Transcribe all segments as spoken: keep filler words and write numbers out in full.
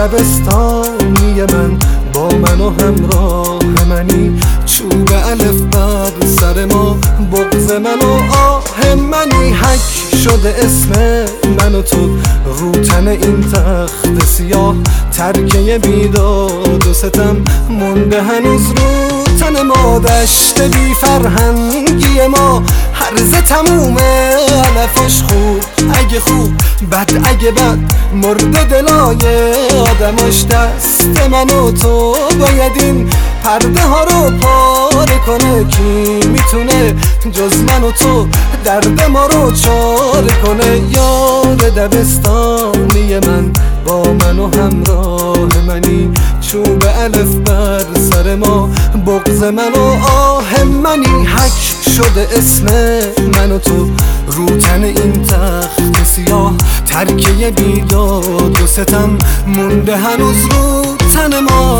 دبستانی من با من و همراه منی، چوب الف بر سر ما، بغض من و آه منی. حک شده اسم من و تو رو تن این تخت سیاه، ترکه بیداد و ستم مونده هنوز رو تن ما. دشت بی فرهنگی ما هرزه تمومه، علفش خوب اگه خوب، بد اگه بد، مرده دلای آدماش. دست من و تو باید این پرده ها رو پاره کنه، کی میتونه جز من و تو درد ما رو چاره کنه. یار دبستانی من با من و همراه منی، چوب الف بر سر ما، بغض من و آه منی. حک شده اسم من و تو رو تن این تخت سیاه، ترکه بیداد و ستم مونده هنوز رو تن ما.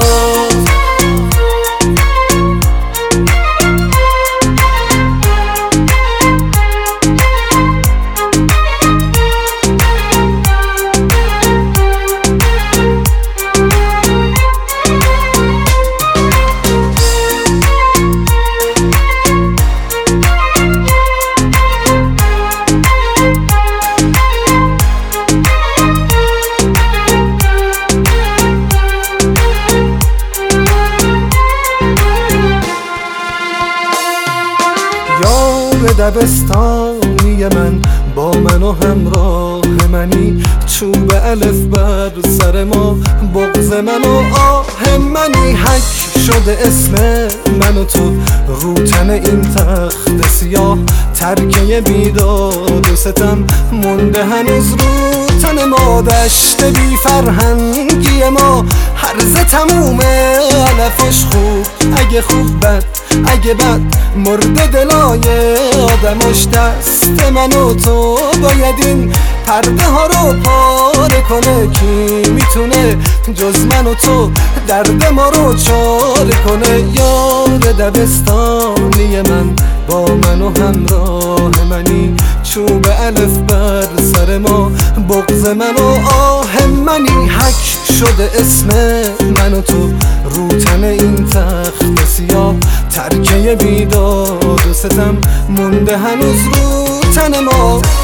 دبستانی من با من و همراه منی، چوب الف بر سر ما، بغض من و آه منی. حک شده اسم من و تو رو تن این تخت سیاه، ترکه بیداد و ستم مونده هنوز رو تن ما. دشت بی فرهنگی ما هرزه تمومه، علفش خوب اگه خوب، بد اگه بد، مرده دلای آدماش. دست من و تو باید این پرده ها رو پاره کنه، کی میتونه جز من و تو درد ما رو چاره کنه. یار دبستانی من با من و همراه منی، چوب الف بر سر ما، بغض من و آه منی. حک شده اسم من و تو رو تن این تخت سیاه، ترکه بیداد و ستم مونده هنوز رو تن ما.